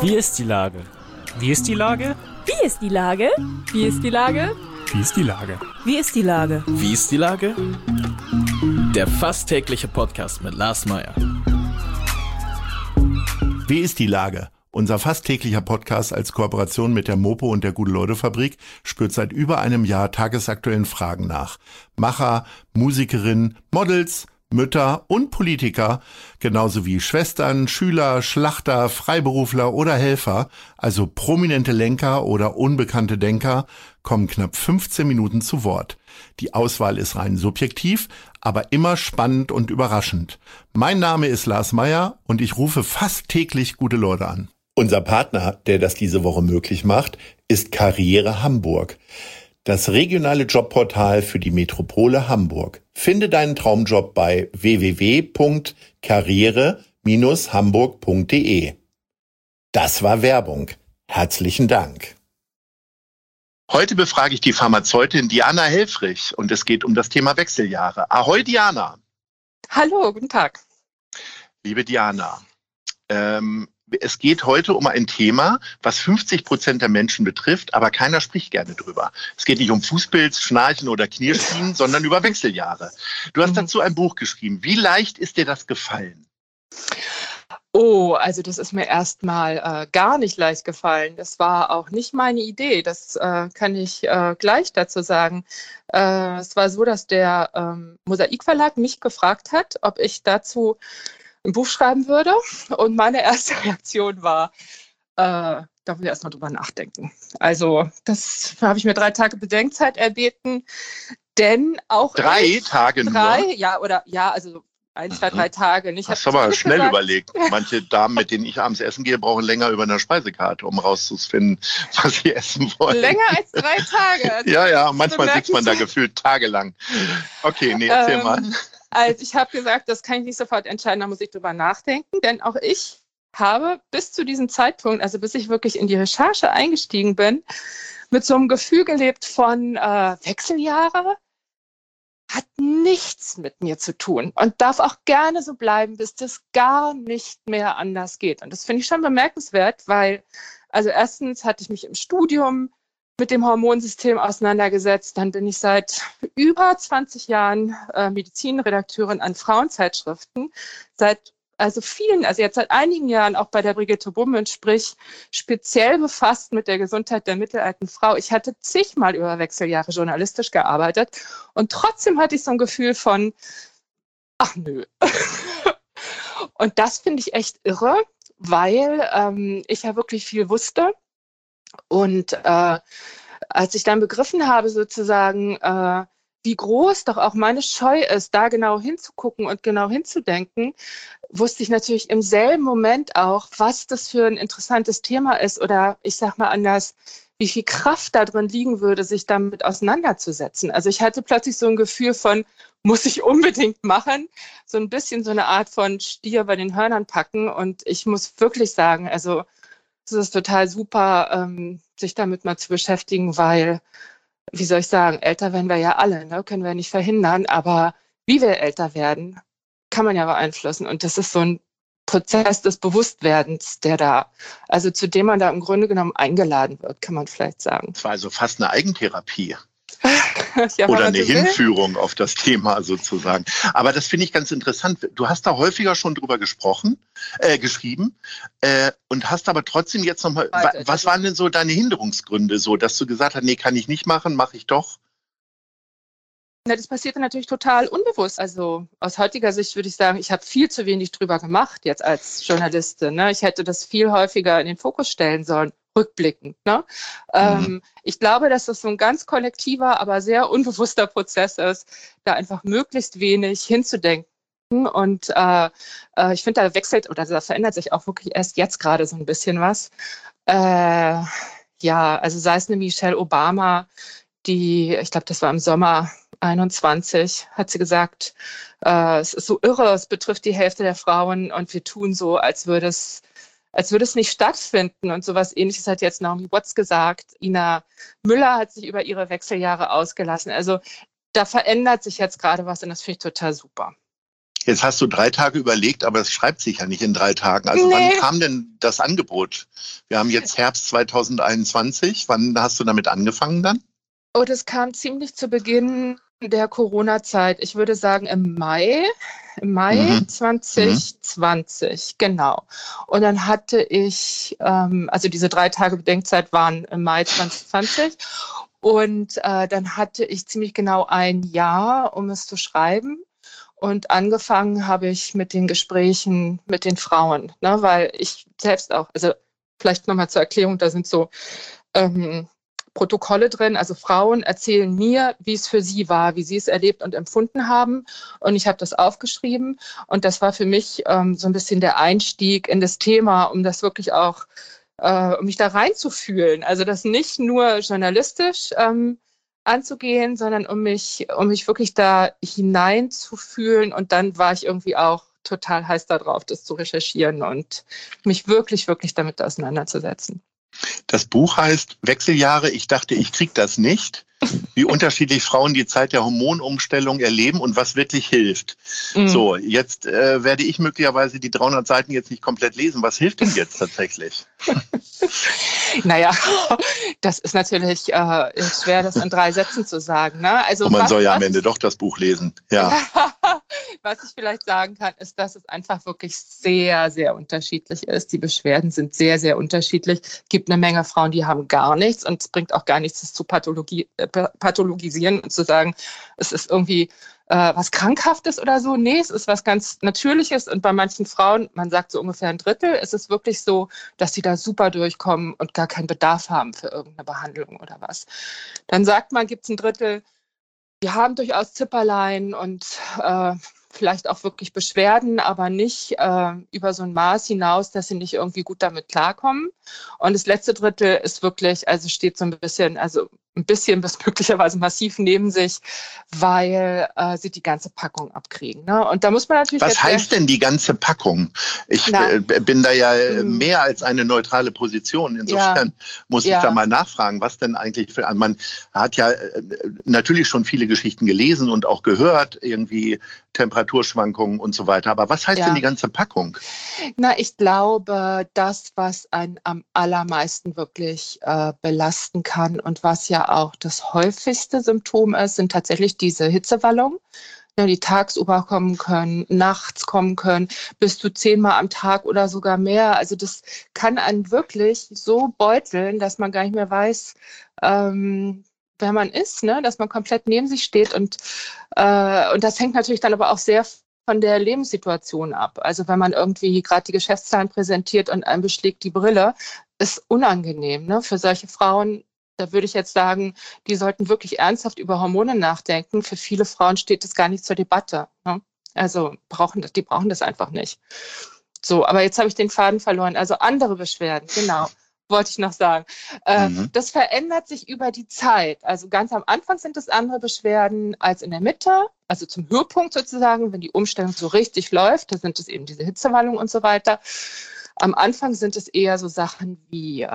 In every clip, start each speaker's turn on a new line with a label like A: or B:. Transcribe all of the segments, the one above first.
A: Wie ist die Lage? Wie ist die Lage?
B: Wie ist die Lage? Wie ist die Lage?
A: Wie ist die Lage?
B: Wie ist die Lage?
C: Wie ist die Lage? Der fast tägliche Podcast mit Lars Meyer.
D: Wie ist die Lage? Unser fast täglicher Podcast als Kooperation mit der Mopo und der Gute-Leute-Fabrik spürt seit über einem Jahr tagesaktuellen Fragen nach. Macher, Musikerinnen, Models, Mütter und Politiker, genauso wie Schwestern, Schüler, Schlachter, Freiberufler oder Helfer, also prominente Lenker oder unbekannte Denker, kommen knapp 15 Minuten zu Wort. Die Auswahl ist rein subjektiv, aber immer spannend und überraschend. Mein Name ist Lars Meyer und ich rufe fast täglich gute Leute an. Unser Partner, der das diese Woche möglich macht, ist Karriere Hamburg. Das regionale Jobportal für die Metropole Hamburg. Finde deinen Traumjob bei www.karriere-hamburg.de. Das war Werbung. Herzlichen Dank.
E: Heute befrage ich die Pharmazeutin Diana Helfrich und es geht um das Thema Wechseljahre. Ahoi Diana.
F: Hallo, guten Tag.
E: Liebe Diana, es geht heute um ein Thema, was 50% der Menschen betrifft, aber keiner spricht gerne drüber. Es geht nicht um Fußpilz, Schnarchen oder Knirschschienen, sondern über Wechseljahre. Du hast dazu ein Buch geschrieben. Wie leicht ist dir das gefallen?
F: Oh, also das ist mir erstmal gar nicht leicht gefallen. Das war auch nicht meine Idee. Das kann ich gleich dazu sagen. Es war so, dass der Mosaik Verlag mich gefragt hat, ob ich dazu ein Buch schreiben würde. Und meine erste Reaktion war, da will ich erstmal drüber nachdenken. Also das habe ich mir 3 Tage Bedenkzeit erbeten. Denn auch
E: 3 Tage nur?
F: 3, also 1, 2, 3 Tage. Und ich
E: hast du aber schnell überlegt. Manche Damen, mit denen ich abends essen gehe, brauchen länger über eine Speisekarte, um rauszufinden, was sie essen wollen.
F: Länger als 3 Tage. Also
E: ja, manchmal sitzt man da gefühlt tagelang. Okay, erzähl mal.
F: Also ich habe gesagt, das kann ich nicht sofort entscheiden, da muss ich drüber nachdenken. Denn auch ich habe bis zu diesem Zeitpunkt, also bis ich wirklich in die Recherche eingestiegen bin, mit so einem Gefühl gelebt von Wechseljahre. Hat nichts mit mir zu tun und darf auch gerne so bleiben, bis das gar nicht mehr anders geht. Und das finde ich schon bemerkenswert, weil, also erstens hatte ich mich im Studium mit dem Hormonsystem auseinandergesetzt. Dann bin ich seit über 20 Jahren Medizinredakteurin an Frauenzeitschriften. Also jetzt seit einigen Jahren auch bei der Brigitte Bummen, sprich speziell befasst mit der Gesundheit der mittelalten Frau. Ich hatte zigmal über Wechseljahre journalistisch gearbeitet und trotzdem hatte ich so ein Gefühl von, ach nö. Und das finde ich echt irre, weil ich ja wirklich viel wusste. Und als ich dann begriffen habe sozusagen, wie groß doch auch meine Scheu ist, da genau hinzugucken und genau hinzudenken, wusste ich natürlich im selben Moment auch, was das für ein interessantes Thema ist oder ich sag mal anders, wie viel Kraft da drin liegen würde, sich damit auseinanderzusetzen. Also ich hatte plötzlich so ein Gefühl von, muss ich unbedingt machen, so ein bisschen so eine Art von Stier bei den Hörnern packen und ich muss wirklich sagen, also es ist total super, sich damit mal zu beschäftigen, weil, wie soll ich sagen, älter werden wir ja alle, ne? Können wir nicht verhindern, aber wie wir älter werden, kann man ja beeinflussen. Und das ist so ein Prozess des Bewusstwerdens, zu dem man da im Grunde genommen eingeladen wird, kann man vielleicht sagen.
E: Das war also fast eine Eigentherapie.
F: Ja,
E: oder eine Hinführung auf das Thema sozusagen. Aber das finde ich ganz interessant. Du hast da häufiger schon drüber geschrieben und hast aber trotzdem jetzt nochmal, was waren denn so deine Hinderungsgründe, so dass du gesagt hast, nee, kann ich nicht machen, mache ich doch?
F: Na, das passierte natürlich total unbewusst. Also aus heutiger Sicht würde ich sagen, ich habe viel zu wenig drüber gemacht jetzt als Journalistin. Ne? Ich hätte das viel häufiger in den Fokus stellen sollen. Rückblickend. Ne? Ich glaube, dass das so ein ganz kollektiver, aber sehr unbewusster Prozess ist, da einfach möglichst wenig hinzudenken. Und ich finde, da verändert sich auch wirklich erst jetzt gerade so ein bisschen was. Also sei es eine Michelle Obama, ich glaube, das war im Sommer 21, hat sie gesagt, es ist so irre, es betrifft die Hälfte der Frauen und wir tun so, als würde es nicht stattfinden. Und sowas Ähnliches hat jetzt Naomi Watts gesagt. Ina Müller hat sich über ihre Wechseljahre ausgelassen. Also da verändert sich jetzt gerade was und das finde ich total super.
E: Jetzt hast du 3 Tage überlegt, aber es schreibt sich ja nicht in 3 Tagen. Also wann kam denn das Angebot? Wir haben jetzt Herbst 2021. Wann hast du damit angefangen dann?
F: Oh, das kam ziemlich zu Beginn der Corona-Zeit. Ich würde sagen im Mai 2020, genau. Und dann hatte ich, also diese 3 Tage Bedenkzeit waren im Mai 2020. Und dann hatte ich ziemlich genau ein Jahr, um es zu schreiben. Und angefangen habe ich mit den Gesprächen mit den Frauen, ne, weil ich selbst auch, also vielleicht nochmal zur Erklärung, da sind so Protokolle drin, also Frauen erzählen mir, wie es für sie war, wie sie es erlebt und empfunden haben. Und ich habe das aufgeschrieben. Und das war für mich so ein bisschen der Einstieg in das Thema, um das wirklich auch, um mich da reinzufühlen. Also das nicht nur journalistisch anzugehen, sondern um mich wirklich da hineinzufühlen. Und dann war ich irgendwie auch total heiß darauf, das zu recherchieren und mich wirklich, wirklich damit auseinanderzusetzen.
E: Das Buch heißt Wechseljahre, ich dachte, ich krieg das nicht. Wie unterschiedlich Frauen die Zeit der Hormonumstellung erleben und was wirklich hilft. So, jetzt werde ich möglicherweise die 300 Seiten jetzt nicht komplett lesen. Was hilft denn jetzt tatsächlich?
F: Naja, das ist natürlich schwer, das in 3 Sätzen zu sagen. Ne? Also
E: und man soll ja am Ende doch das Buch lesen. Ja.
F: Was ich vielleicht sagen kann, ist, dass es einfach wirklich sehr, sehr unterschiedlich ist. Die Beschwerden sind sehr, sehr unterschiedlich. Es gibt eine Menge Frauen, die haben gar nichts und es bringt auch gar nichts, das zu pathologisieren und zu sagen, es ist irgendwie was Krankhaftes oder so. Nee, es ist was ganz Natürliches und bei manchen Frauen, man sagt so ungefähr 1/3, ist es wirklich so, dass sie da super durchkommen und gar keinen Bedarf haben für irgendeine Behandlung oder was. Dann sagt man, gibt es 1/3, die haben durchaus Zipperlein und vielleicht auch wirklich Beschwerden, aber nicht über so ein Maß hinaus, dass sie nicht irgendwie gut damit klarkommen. Und das letzte Drittel ist wirklich, also steht so ein bisschen bis möglicherweise massiv neben sich, weil sie die ganze Packung abkriegen. Ne? Und da muss man natürlich.
E: Was heißt denn die ganze Packung? Ich bin da ja mehr als eine neutrale Position. Insofern muss ich da mal nachfragen, was denn eigentlich für. Man hat ja natürlich schon viele Geschichten gelesen und auch gehört, irgendwie Temperaturschwankungen und so weiter. Aber was heißt denn die ganze Packung?
F: Na, ich glaube, das, was einen am allermeisten wirklich belasten kann und was ja auch das häufigste Symptom ist, sind tatsächlich diese Hitzewallungen, die tagsüber kommen können, nachts kommen können, bis zu 10-mal am Tag oder sogar mehr. Also das kann einen wirklich so beuteln, dass man gar nicht mehr weiß, wer man ist, ne? Dass man komplett neben sich steht. Und das hängt natürlich dann aber auch sehr von der Lebenssituation ab. Also wenn man irgendwie gerade die Geschäftszahlen präsentiert und einem beschlägt die Brille, ist unangenehm. Ne? Für solche Frauen, da würde ich jetzt sagen, die sollten wirklich ernsthaft über Hormone nachdenken. Für viele Frauen steht das gar nicht zur Debatte. Ne? Also die brauchen das einfach nicht. So, aber jetzt habe ich den Faden verloren. Also andere Beschwerden, genau, wollte ich noch sagen. Das verändert sich über die Zeit. Also ganz am Anfang sind es andere Beschwerden als in der Mitte. Also zum Höhepunkt sozusagen, wenn die Umstellung so richtig läuft, da sind es eben diese Hitzewallungen und so weiter. Am Anfang sind es eher so Sachen wie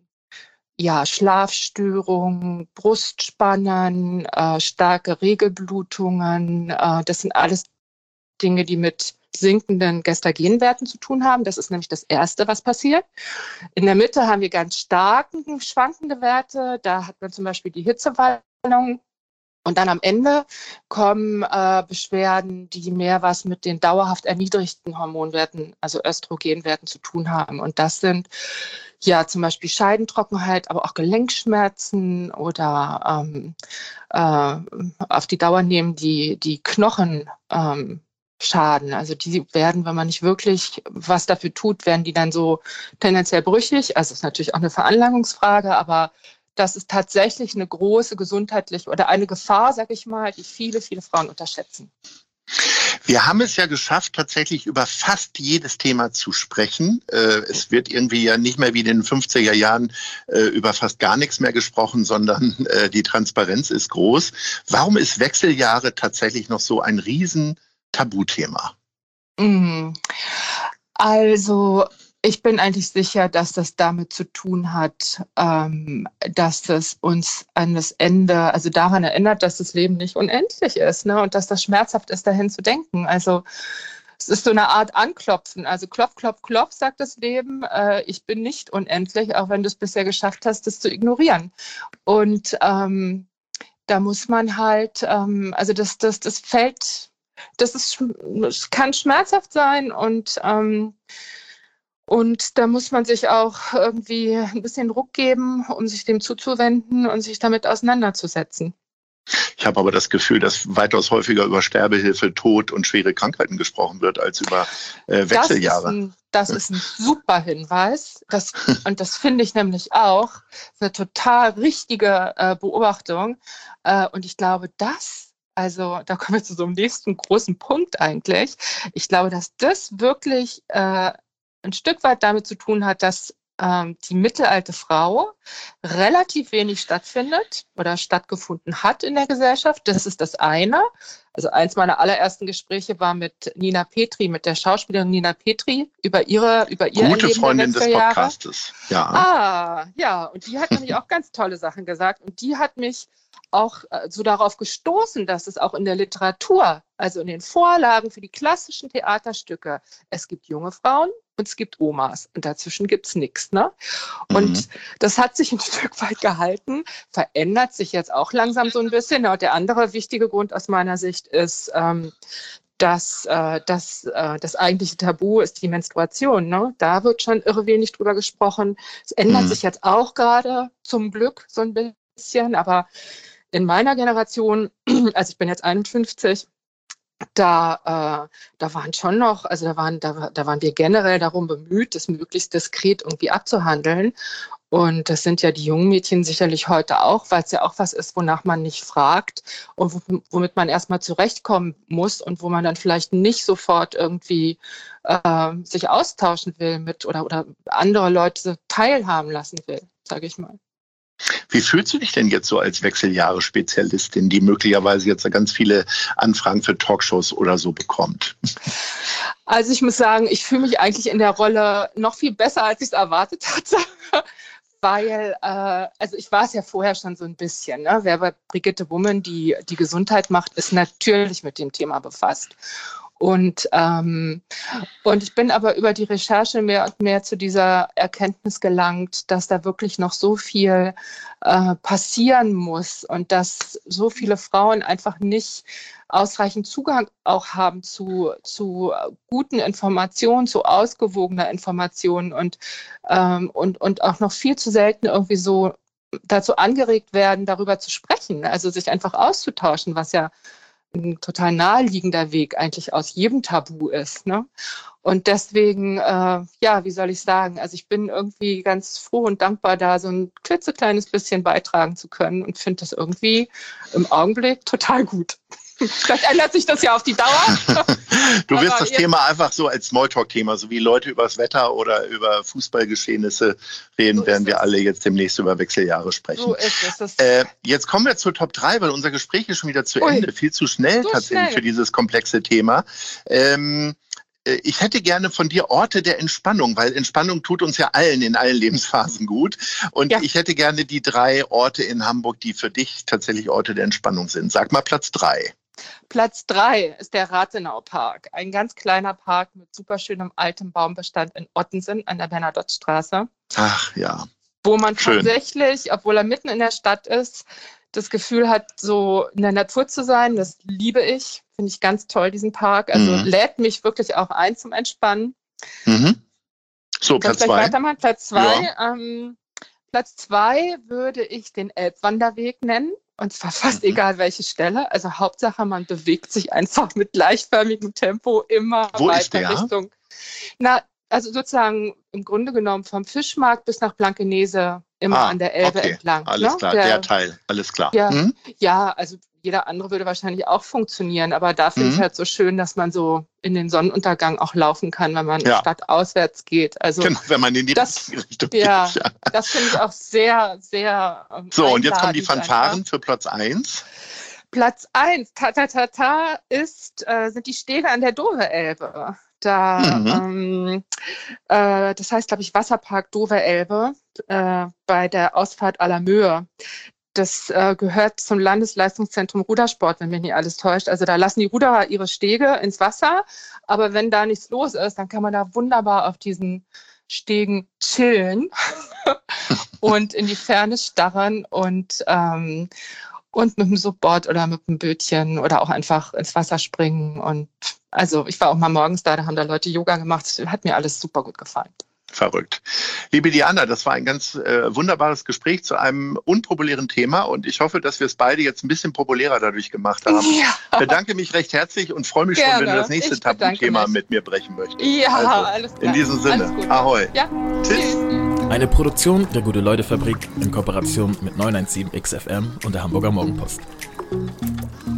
F: Schlafstörungen, Brustspannen, starke Regelblutungen. Das sind alles Dinge, die mit sinkenden Gestagenwerten zu tun haben. Das ist nämlich das Erste, was passiert. In der Mitte haben wir ganz starken, schwankende Werte. Da hat man zum Beispiel die Hitzewallung. Und dann am Ende kommen Beschwerden, die mehr was mit den dauerhaft erniedrigten Hormonwerten, also Östrogenwerten zu tun haben. Und das sind zum Beispiel Scheidentrockenheit, aber auch Gelenkschmerzen oder auf die Dauer nehmen die Knochen Schaden. Also die werden, wenn man nicht wirklich was dafür tut, werden die dann so tendenziell brüchig. Also ist natürlich auch eine Veranlagungsfrage, aber das ist tatsächlich eine große gesundheitliche oder eine Gefahr, sag ich mal, die viele, viele Frauen unterschätzen.
E: Wir haben es ja geschafft, tatsächlich über fast jedes Thema zu sprechen. Es wird irgendwie ja nicht mehr wie in den 50er Jahren über fast gar nichts mehr gesprochen, sondern die Transparenz ist groß. Warum ist Wechseljahre tatsächlich noch so ein riesen Tabuthema?
F: Also Ich bin eigentlich sicher, dass das damit zu tun hat, dass es uns an das Ende, also daran erinnert, dass das Leben nicht unendlich ist, ne? Und dass das schmerzhaft ist, dahin zu denken. Also es ist so eine Art Anklopfen. Also klopf, klopf, klopf, sagt das Leben. Ich bin nicht unendlich, auch wenn du es bisher geschafft hast, das zu ignorieren. Und da muss man halt, also das kann schmerzhaft sein und da muss man sich auch irgendwie ein bisschen Ruck geben, um sich dem zuzuwenden und sich damit auseinanderzusetzen.
E: Ich habe aber das Gefühl, dass weitaus häufiger über Sterbehilfe, Tod und schwere Krankheiten gesprochen wird, als über Wechseljahre.
F: Das ist ein super Hinweis. Und das finde ich nämlich auch eine total richtige Beobachtung. Und ich glaube, also da kommen wir zu so einem nächsten großen Punkt eigentlich. Ich glaube, dass das wirklich ein Stück weit damit zu tun hat, dass die mittelalte Frau relativ wenig stattfindet oder stattgefunden hat in der Gesellschaft. Das ist das eine. Also eins meiner allerersten Gespräche war mit Nina Petri, mit der Schauspielerin Nina Petri, über ihr
E: gute Freundin des Podcastes.
F: Ja. Ja, und die hat nämlich auch ganz tolle Sachen gesagt. Und die hat mich auch so darauf gestoßen, dass es auch in der Literatur, also in den Vorlagen für die klassischen Theaterstücke, es gibt junge Frauen und es gibt Omas und dazwischen gibt es nichts. Ne? Und das hat sich ein Stück weit gehalten, verändert sich jetzt auch langsam so ein bisschen. Und der andere wichtige Grund aus meiner Sicht ist, dass das eigentliche Tabu ist die Menstruation. Ne? Da wird schon irre wenig drüber gesprochen. Es ändert sich jetzt auch gerade zum Glück so ein bisschen, aber in meiner Generation, also ich bin jetzt 51, da waren schon noch, also da waren wir generell darum bemüht, das möglichst diskret irgendwie abzuhandeln. Und das sind ja die jungen Mädchen sicherlich heute auch, weil es ja auch was ist, wonach man nicht fragt und womit man erstmal zurechtkommen muss und wo man dann vielleicht nicht sofort irgendwie sich austauschen will mit oder andere Leute teilhaben lassen will, sage ich mal.
E: Wie fühlst du dich denn jetzt so als Wechseljahre-Spezialistin, die möglicherweise jetzt ganz viele Anfragen für Talkshows oder so bekommt?
F: Also ich muss sagen, ich fühle mich eigentlich in der Rolle noch viel besser, als ich es erwartet hatte. Weil, also ich war es ja vorher schon so ein bisschen, ne? Wer bei Brigitte Woman die Gesundheit macht, ist natürlich mit dem Thema befasst. Und ich bin aber über die Recherche mehr und mehr zu dieser Erkenntnis gelangt, dass da wirklich noch so viel passieren muss und dass so viele Frauen einfach nicht ausreichend Zugang auch haben zu guten Informationen, zu ausgewogener Information und auch noch viel zu selten irgendwie so dazu angeregt werden, darüber zu sprechen, also sich einfach auszutauschen, was ja ein total naheliegender Weg eigentlich aus jedem Tabu ist. Ne? Und deswegen, wie soll ich sagen, also ich bin irgendwie ganz froh und dankbar, da so ein klitzekleines bisschen beitragen zu können und finde das irgendwie im Augenblick total gut. Vielleicht ändert sich das ja auf die Dauer.
E: Du wirst das Thema einfach so als Smalltalk-Thema, so wie Leute über das Wetter oder über Fußballgeschehnisse reden, werden wir alle jetzt demnächst über Wechseljahre sprechen. So ist es. Jetzt kommen wir zur Top 3, weil unser Gespräch ist schon wieder zu Ende. Viel zu schnell tatsächlich für dieses komplexe Thema. Ich hätte gerne von dir Orte der Entspannung, weil Entspannung tut uns ja allen in allen Lebensphasen gut. Und ich hätte gerne die 3 Orte in Hamburg, die für dich tatsächlich Orte der Entspannung sind. Sag mal Platz 3.
F: Platz 3 ist der Rathenau-Park. Ein ganz kleiner Park mit super schönem altem Baumbestand in Ottensen an der Bernadotte-Straße.
E: Ach ja.
F: Wo man tatsächlich, obwohl er mitten in der Stadt ist, das Gefühl hat, so in der Natur zu sein. Das liebe ich. Finde ich ganz toll, diesen Park. Also lädt mich wirklich auch ein zum Entspannen.
E: So, Platz 2.
F: Platz 2. Ja. Platz 2 würde ich den Elbwanderweg nennen. Und zwar fast egal welche Stelle. Also Hauptsache, man bewegt sich einfach mit gleichförmigem Tempo immer weiter Richtung. Also sozusagen im Grunde genommen vom Fischmarkt bis nach Blankenese immer an der Elbe entlang.
E: Alles klar, der Teil, alles klar.
F: Ja, also jeder andere würde wahrscheinlich auch funktionieren, aber da finde ich halt so schön, dass man so in den Sonnenuntergang auch laufen kann, wenn man stadtauswärts geht. Also
E: genau, wenn man in die richtige Richtung geht.
F: Ja, das finde ich auch sehr, sehr
E: So, und jetzt kommen die Fanfaren für Platz 1.
F: Platz 1, sind die Stege an der Dover-Elbe. Das heißt, glaube ich, Wasserpark Dover-Elbe bei der Ausfahrt Allermöhe. Das gehört zum Landesleistungszentrum Rudersport, wenn mich nicht alles täuscht. Also da lassen die Ruderer ihre Stege ins Wasser, aber wenn da nichts los ist, dann kann man da wunderbar auf diesen Stegen chillen und in die Ferne starren und mit dem Subboard oder mit dem Bötchen oder auch einfach ins Wasser springen. Und also ich war auch mal morgens da haben da Leute Yoga gemacht. Hat mir alles super gut gefallen.
E: Verrückt. Liebe Diana, das war ein ganz wunderbares Gespräch zu einem unpopulären Thema und ich hoffe, dass wir es beide jetzt ein bisschen populärer dadurch gemacht haben.
F: Ja.
E: Ich bedanke mich recht herzlich und freue mich schon, wenn du das nächste Tabuthema mit mir brechen möchtest.
F: Ja,
E: also,
F: alles klar.
E: In diesem Sinne, Ahoi.
F: Ja.
E: Tschüss.
C: Eine Produktion der Gute-Leute-Fabrik in Kooperation mit 917 XFM und der Hamburger Morgenpost.